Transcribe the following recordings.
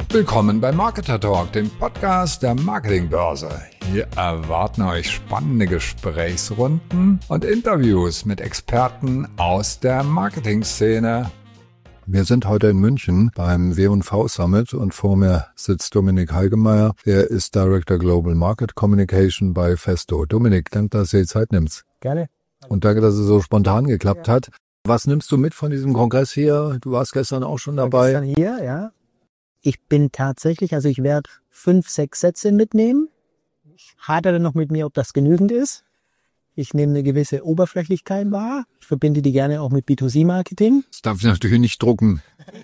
Willkommen bei Marketer Talk, dem Podcast der Marketingbörse. Hier erwarten euch spannende Gesprächsrunden und Interviews mit Experten aus der Marketingszene. Wir sind heute in München beim W&V Summit und vor mir sitzt Dominik Heigemeier. Er ist Director Global Market Communication bei Festo. Dominik, danke, dass du dir Zeit nimmst. Gerne. Und danke, dass es so spontan geklappt hat. Was nimmst du mit von diesem Kongress hier? Du warst gestern auch schon dabei. Gestern hier, ja. Ich bin tatsächlich, also ich werde 5, 6 Sätze mitnehmen. Ich hadere noch mit mir, ob das genügend ist. Ich nehme eine gewisse Oberflächlichkeit wahr. Ich verbinde die gerne auch mit B2C-Marketing. Das darf ich natürlich nicht drucken.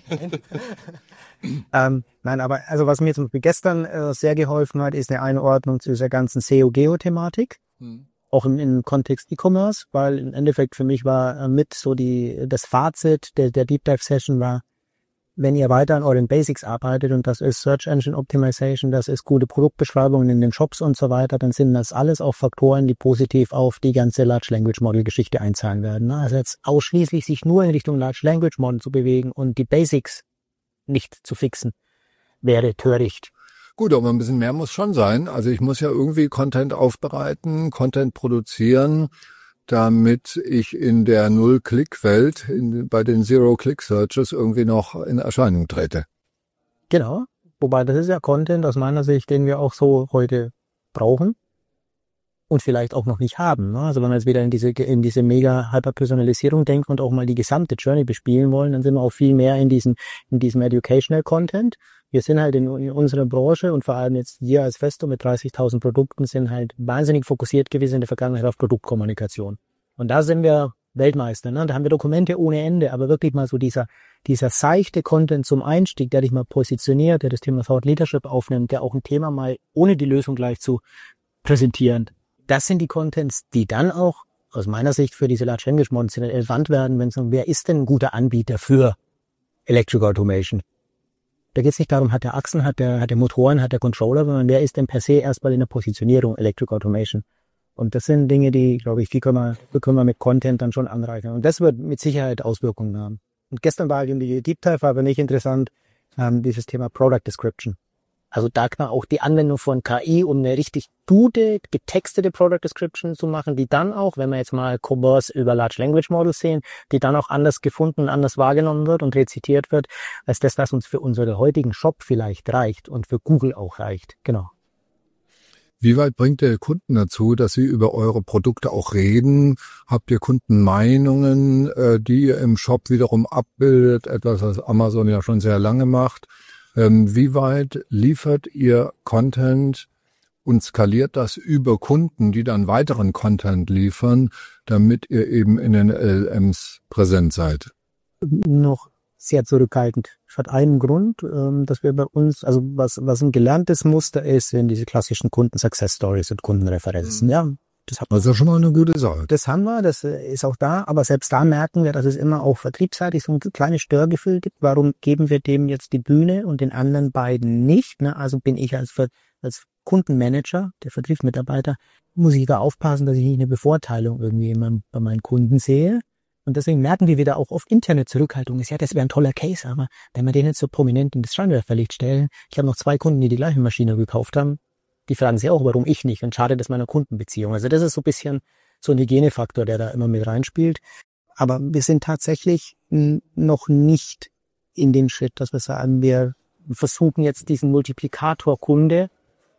Nein, aber also was mir zum Beispiel gestern sehr geholfen hat, ist eine Einordnung zu dieser ganzen SEO-Geo-Thematik. Auch im Kontext E-Commerce, weil im Endeffekt für mich war mit so das Fazit der Deep Dive Session war, wenn ihr weiter an euren Basics arbeitet, und das ist Search Engine Optimization, das ist gute Produktbeschreibungen in den Shops und so weiter, dann sind das alles auch Faktoren, die positiv auf die ganze Large Language Model Geschichte einzahlen werden. Also jetzt ausschließlich sich nur in Richtung Large Language Model zu bewegen und die Basics nicht zu fixen, wäre töricht. Gut, aber ein bisschen mehr muss schon sein. Also ich muss ja irgendwie Content aufbereiten, Content produzieren, damit ich in der Null-Klick-Welt, bei den Zero-Click-Searches irgendwie noch in Erscheinung trete. Genau, wobei das ist ja Content aus meiner Sicht, den wir auch so heute brauchen und vielleicht auch noch nicht haben. Also wenn wir jetzt wieder in diese mega Hyper-Personalisierung denken und auch mal die gesamte Journey bespielen wollen, dann sind wir auch viel mehr in diesem Educational Content. Wir sind halt in unserer Branche und vor allem jetzt hier als Festo mit 30.000 Produkten sind halt wahnsinnig fokussiert gewesen in der Vergangenheit auf Produktkommunikation. Und da sind wir Weltmeister, ne? Da haben wir Dokumente ohne Ende, aber wirklich mal so dieser seichte Content zum Einstieg, der dich mal positioniert, der das Thema Thought Leadership aufnimmt, der auch ein Thema mal ohne die Lösung gleich zu präsentieren. Das sind die Contents, die dann auch aus meiner Sicht für diese Large Language Models relevant werden, wenn es um, wer ist denn ein guter Anbieter für Electric Automation? Da geht es nicht darum, hat der Achsen, hat der Motoren, hat der Controller, sondern wer ist denn per se erstmal in der Positionierung Electric Automation? Und das sind Dinge, die, glaube ich, die können wir mit Content dann schon anreichern. Und das wird mit Sicherheit Auswirkungen haben. Und gestern war halt in die Deep Dive, aber nicht interessant, dieses Thema Product Description. Also da kann auch die Anwendung von KI, um eine richtig gute, getextete Product Description zu machen, die dann auch, wenn wir jetzt mal Commerce über Large Language Models sehen, die dann auch anders gefunden und anders wahrgenommen wird und rezitiert wird, als das, was uns für unseren heutigen Shop vielleicht reicht und für Google auch reicht. Genau. Wie weit bringt ihr Kunden dazu, dass sie über eure Produkte auch reden? Habt ihr Kundenmeinungen, die ihr im Shop wiederum abbildet? Etwas, was Amazon ja schon sehr lange macht. Wie weit liefert ihr Content und skaliert das über Kunden, die dann weiteren Content liefern, damit ihr eben in den LLMs präsent seid? Noch sehr zurückhaltend. Das hat einen Grund, dass wir bei uns, also was ein gelerntes Muster ist, sind diese klassischen Kunden-Success-Stories und Kundenreferenzen. Ja, das hat man. Das ist ja schon mal eine gute Sache. Das haben wir, das ist auch da, aber selbst da merken wir, dass es immer auch vertriebsseitig so ein kleines Störgefühl gibt. Warum geben wir dem jetzt die Bühne und den anderen beiden nicht? Ne? Also bin ich als Kundenmanager, der Vertriebsmitarbeiter, muss ich da aufpassen, dass ich nicht eine Bevorteilung irgendwie bei meinen Kunden sehe. Und deswegen merken wir wieder auch oft interne Zurückhaltung ist, ja, das wäre ein toller Case, aber wenn wir den jetzt so prominent in das Scheinwerferlicht stellen, ich habe noch 2 Kunden, die gleiche Maschine gekauft haben, die fragen sich auch, warum ich nicht, und schadet es meiner Kundenbeziehung. Also das ist so ein bisschen so ein Hygienefaktor, der da immer mit reinspielt. Aber wir sind tatsächlich noch nicht in den Schritt, dass wir sagen, wir versuchen jetzt diesen Multiplikator Kunde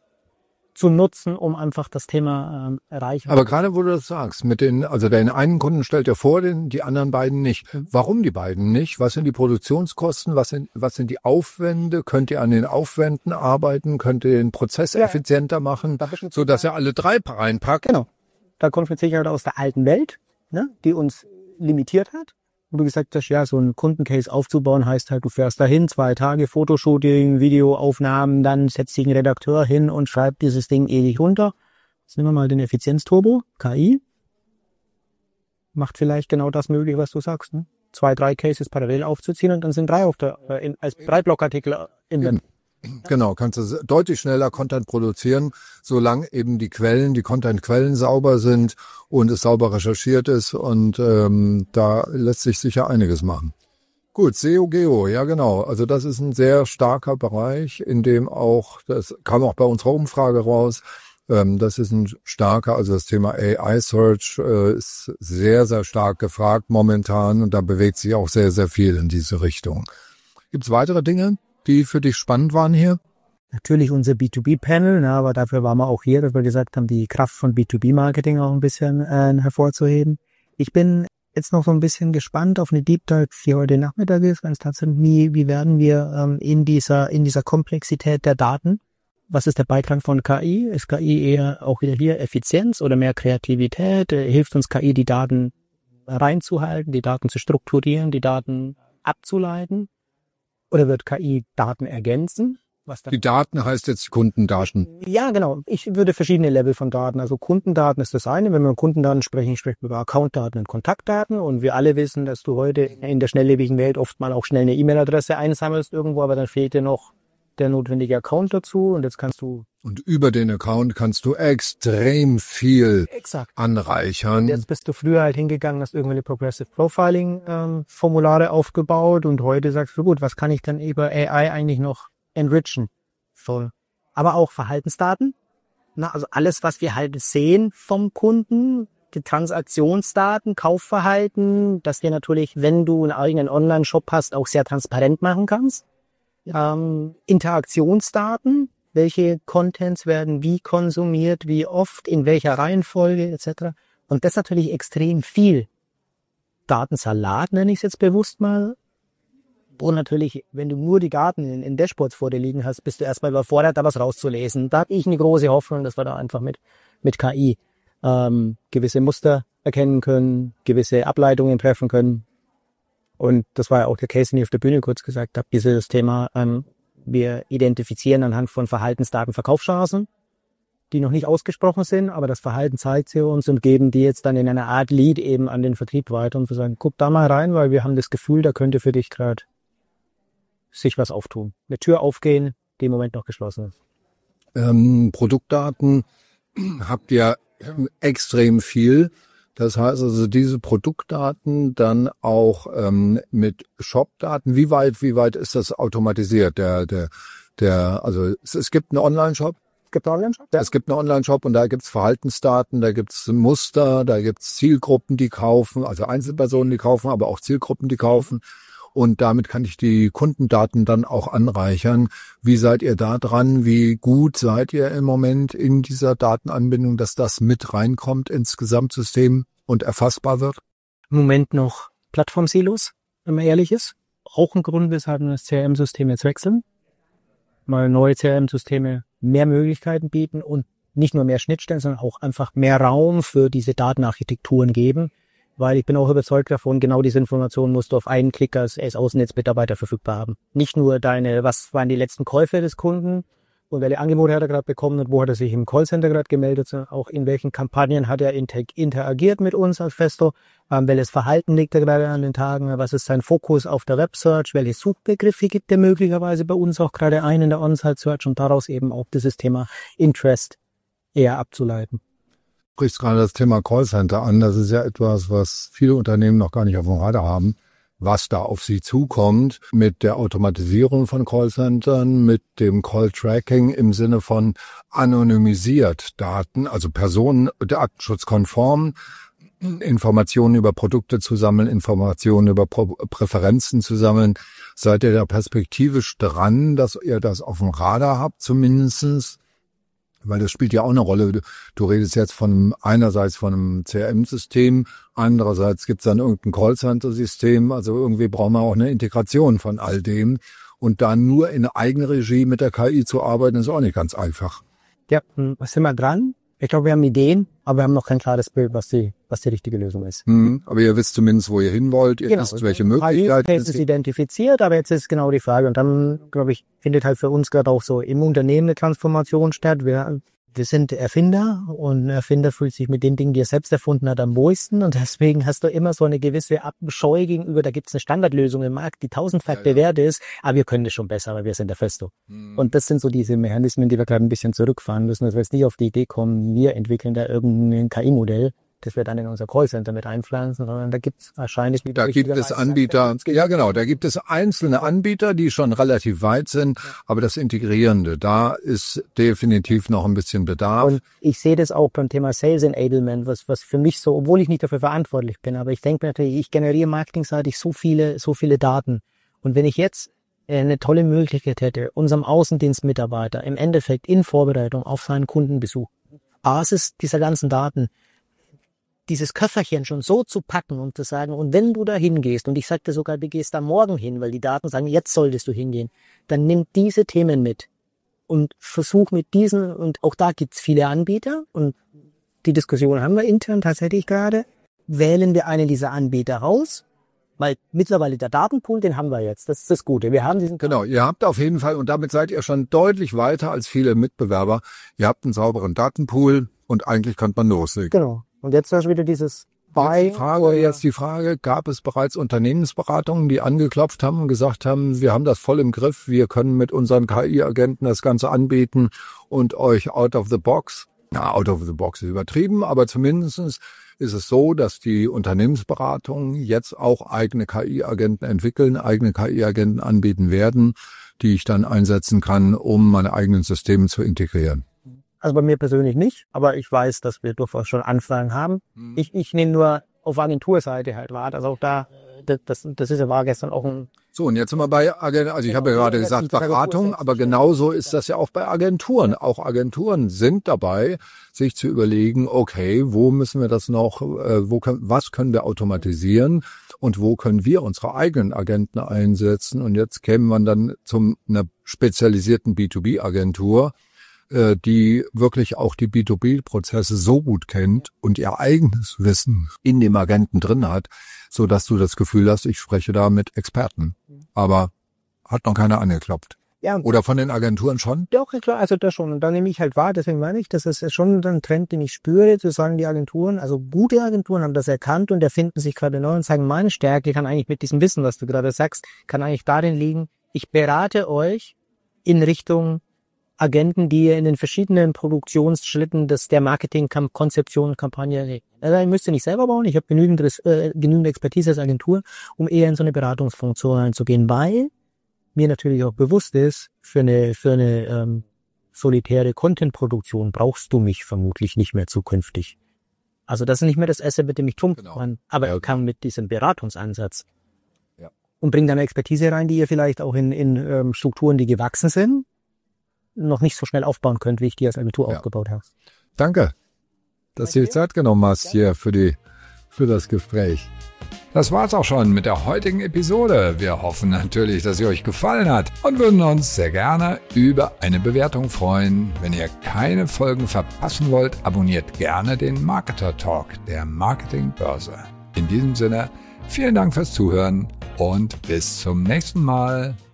zu nutzen, um einfach das Thema erreichen. Aber gerade wo du das sagst, also den einen Kunden stellt ihr vor, die anderen beiden nicht. Warum die beiden nicht? Was sind die Produktionskosten? Was sind die Aufwände? Könnt ihr an den Aufwänden arbeiten? Könnt ihr den Prozess effizienter machen, so dass ihr alle 3 reinpackt? Genau. Da kommt mit Sicherheit aus der alten Welt, ne, die uns limitiert hat. Wo du gesagt hast, ja, so ein Kundencase aufzubauen heißt halt, du fährst dahin, 2 Tage Fotoshooting, Videoaufnahmen, dann setzt dich ein Redakteur hin und schreibt dieses Ding ewig runter. Jetzt nehmen wir mal den Effizienzturbo, KI. Macht vielleicht genau das möglich, was du sagst. Ne? 2, 3 Cases parallel aufzuziehen und dann sind 3 als Breitblockartikel in den. Genau, kannst du deutlich schneller Content produzieren, solange eben die Content-Quellen sauber sind und es sauber recherchiert ist, und da lässt sich sicher einiges machen. Gut, SEO, Geo, ja genau. Also das ist ein sehr starker Bereich, in dem auch, das kam auch bei unserer Umfrage raus, das ist ein starker, also das Thema AI-Search ist sehr, sehr stark gefragt momentan und da bewegt sich auch sehr, sehr viel in diese Richtung. Gibt es weitere Dinge, die für dich spannend waren hier? Natürlich unser B2B-Panel, aber dafür waren wir auch hier, dass wir gesagt haben, die Kraft von B2B-Marketing auch ein bisschen hervorzuheben. Ich bin jetzt noch so ein bisschen gespannt auf eine Deep Dive, die heute Nachmittag ist, wenn es tatsächlich, wie werden wir in dieser Komplexität der Daten, was ist der Beitrag von KI? Ist KI eher auch wieder hier Effizienz oder mehr Kreativität? Hilft uns KI, die Daten reinzuhalten, die Daten zu strukturieren, die Daten abzuleiten? Oder wird KI Daten ergänzen? Die Daten heißt jetzt Kundendaten. Ja, genau. Ich würde verschiedene Level von Daten. Also Kundendaten ist das eine. Wenn wir über Kundendaten sprechen, sprechen wir über Accountdaten und Kontaktdaten. Und wir alle wissen, dass du heute in der schnelllebigen Welt oft mal auch schnell eine E-Mail-Adresse einsammelst irgendwo, aber dann fehlt dir noch der notwendige Account dazu. Und jetzt kannst du... Und über den Account kannst du extrem viel anreichern. Und jetzt bist du früher halt hingegangen, hast irgendwelche Progressive Profiling Formulare aufgebaut und heute sagst du, gut, was kann ich dann über AI eigentlich noch enrichen? Voll. Aber auch Verhaltensdaten. Also alles, was wir halt sehen vom Kunden, die Transaktionsdaten, Kaufverhalten, dass wir natürlich, wenn du einen eigenen Online-Shop hast, auch sehr transparent machen kannst. Interaktionsdaten, welche Contents werden wie konsumiert, wie oft, in welcher Reihenfolge etc. Und das natürlich extrem viel. Datensalat nenne ich es jetzt bewusst mal. Und natürlich, wenn du nur die Daten in Dashboards vor dir liegen hast, bist du erstmal überfordert, da was rauszulesen. Da habe ich eine große Hoffnung, dass wir da einfach mit KI gewisse Muster erkennen können, gewisse Ableitungen treffen können. Und das war ja auch der Case, den ich auf der Bühne kurz gesagt habe, dieses Thema, wir identifizieren anhand von Verhaltensdaten Verkaufschancen, die noch nicht ausgesprochen sind, aber das Verhalten zeigt sie uns und geben die jetzt dann in einer Art Lead eben an den Vertrieb weiter und wir sagen, guck da mal rein, weil wir haben das Gefühl, da könnte für dich gerade sich was auftun. Eine Tür aufgehen, die im Moment noch geschlossen ist. Produktdaten habt ihr extrem viel. Das heißt also, diese Produktdaten dann auch mit Shopdaten, wie weit ist das automatisiert? Also es gibt einen Online-Shop. Es gibt einen Online-Shop und da gibt's Verhaltensdaten, da gibt's Muster, da gibt's Zielgruppen, die kaufen, also Einzelpersonen, die kaufen, aber auch Zielgruppen, die kaufen. Und damit kann ich die Kundendaten dann auch anreichern. Wie seid ihr da dran? Wie gut seid ihr im Moment in dieser Datenanbindung, dass das mit reinkommt ins Gesamtsystem und erfassbar wird? Im Moment noch Plattformsilos, wenn man ehrlich ist. Auch ein Grund, weshalb wir das CRM-System jetzt wechseln. Weil neue CRM-Systeme mehr Möglichkeiten bieten und nicht nur mehr Schnittstellen, sondern auch einfach mehr Raum für diese Datenarchitekturen geben. Weil ich bin auch überzeugt davon, genau diese Informationen musst du auf einen Klick als Außennetzmitarbeiter verfügbar haben. Nicht nur was waren die letzten Käufe des Kunden und welche Angebote hat er gerade bekommen und wo hat er sich im Callcenter gerade gemeldet, sondern auch in welchen Kampagnen hat er interagiert mit uns als Festo, welches Verhalten liegt er gerade an den Tagen, was ist sein Fokus auf der Websearch, welche Suchbegriffe gibt er möglicherweise bei uns auch gerade ein in der On-Site-Search und daraus eben auch dieses Thema Interest eher abzuleiten. Du sprichst gerade das Thema Callcenter an. Das ist ja etwas, was viele Unternehmen noch gar nicht auf dem Radar haben, was da auf sie zukommt mit der Automatisierung von Callcentern, mit dem Call-Tracking im Sinne von anonymisiert Daten, also Personen datenschutzkonform, Informationen über Produkte zu sammeln, Informationen über Präferenzen zu sammeln. Seid ihr da perspektivisch dran, dass ihr das auf dem Radar habt zumindestens? Weil das spielt ja auch eine Rolle. Du redest jetzt einerseits von einem CRM-System, andererseits gibt's dann irgendein Callcenter-System. Also irgendwie brauchen wir auch eine Integration von all dem. Und dann nur in Eigenregie mit der KI zu arbeiten, ist auch nicht ganz einfach. Ja, was sind wir dran? Ich glaube, wir haben Ideen, aber wir haben noch kein klares Bild, was die richtige Lösung ist. Aber ihr wisst zumindest, wo ihr hin wollt. Ihr wisst, welche Möglichkeiten es ist identifiziert, aber jetzt ist genau die Frage. Und dann, glaube ich, findet halt für uns gerade auch so im Unternehmen eine Transformation statt. Wir sind Erfinder und ein Erfinder fühlt sich mit den Dingen, die er selbst erfunden hat, am wohlsten. Und deswegen hast du immer so eine gewisse Abscheu gegenüber, da gibt es eine Standardlösung im Markt, die tausendfach bewährt ist, aber wir können das schon besser, weil wir sind der Festo. Und das sind so diese Mechanismen, die wir gerade ein bisschen zurückfahren müssen, dass wir jetzt nicht auf die Idee kommen, wir entwickeln da irgendein KI-Modell, das wir dann in unser Callcenter mit einpflanzen, sondern da gibt es wahrscheinlich... Da gibt es Anbieter, ja genau, da gibt es einzelne Anbieter, die schon relativ weit sind, aber das Integrierende, da ist definitiv noch ein bisschen Bedarf. Und ich sehe das auch beim Thema Sales Enablement, was für mich so, obwohl ich nicht dafür verantwortlich bin, aber ich denke mir natürlich, ich generiere marketingseitig so viele Daten. Und wenn ich jetzt eine tolle Möglichkeit hätte, unserem Außendienstmitarbeiter im Endeffekt in Vorbereitung auf seinen Kundenbesuch, Basis dieser ganzen Daten, dieses Köfferchen schon so zu packen und zu sagen, und wenn du da hingehst, und ich sagte sogar, du gehst da morgen hin, weil die Daten sagen, jetzt solltest du hingehen, dann nimm diese Themen mit und versuch mit diesen, und auch da gibt's viele Anbieter, und die Diskussion haben wir intern tatsächlich gerade, wählen wir einen dieser Anbieter raus, weil mittlerweile der Datenpool, den haben wir jetzt, das ist das Gute. Wir haben diesen Genau, ihr habt auf jeden Fall, und damit seid ihr schon deutlich weiter als viele Mitbewerber, ihr habt einen sauberen Datenpool und eigentlich kann man loslegen. Genau. Und jetzt hast du wieder dieses Jetzt die Frage, gab es bereits Unternehmensberatungen, die angeklopft haben und gesagt haben, wir haben das voll im Griff, wir können mit unseren KI-Agenten das Ganze anbieten und euch out of the box ist übertrieben, aber zumindest ist es so, dass die Unternehmensberatungen jetzt auch eigene KI-Agenten entwickeln, eigene KI-Agenten anbieten werden, die ich dann einsetzen kann, um meine eigenen Systeme zu integrieren. Also bei mir persönlich nicht, aber ich weiß, dass wir durchaus schon Anfragen haben. Ich nehme nur auf Agenturseite halt wahr, also auch da, das war gestern auch ein... So, und jetzt sind wir bei Agenturen, also ich habe ja gerade gesagt Beratung, aber genauso ist das ja auch bei Agenturen. Auch Agenturen sind dabei, sich zu überlegen, okay, wo müssen wir das noch, was können wir automatisieren und wo können wir unsere eigenen Agenten einsetzen. Und jetzt käme man dann zu einer spezialisierten B2B-Agentur, die wirklich auch die B2B-Prozesse so gut kennt und ihr eigenes Wissen in dem Agenten drin hat, so dass du das Gefühl hast, ich spreche da mit Experten. Aber hat noch keiner angeklopft. Ja. Oder von den Agenturen schon? Doch, klar, also das schon. Und da nehme ich halt wahr, deswegen meine ich, das ist schon ein Trend, den ich spüre, zu sagen, die Agenturen, also gute Agenturen haben das erkannt und erfinden sich gerade neu und sagen, meine Stärke kann eigentlich mit diesem Wissen, was du gerade sagst, kann eigentlich darin liegen, ich berate euch in Richtung Agenten, die ihr in den verschiedenen Produktionsschritten der Marketing-Konzeption und Kampagne, also ich müsste nicht selber bauen, ich habe genügend Expertise als Agentur, um eher in so eine Beratungsfunktion einzugehen, weil mir natürlich auch bewusst ist, für eine solitäre Content-Produktion brauchst du mich vermutlich nicht mehr zukünftig. Also das ist nicht mehr das Asset, mit dem ich trumpfen kann, aber ich kann mit diesem Beratungsansatz und bringe dann eine Expertise rein, die ihr vielleicht auch in Strukturen, die gewachsen sind, noch nicht so schnell aufbauen könnt, wie ich die als Agentur aufgebaut habe. Danke, dass du dir Zeit genommen hast hier für das Gespräch. Das war's auch schon mit der heutigen Episode. Wir hoffen natürlich, dass sie euch gefallen hat und würden uns sehr gerne über eine Bewertung freuen. Wenn ihr keine Folgen verpassen wollt, abonniert gerne den Marketer Talk der Marketingbörse. In diesem Sinne, vielen Dank fürs Zuhören und bis zum nächsten Mal.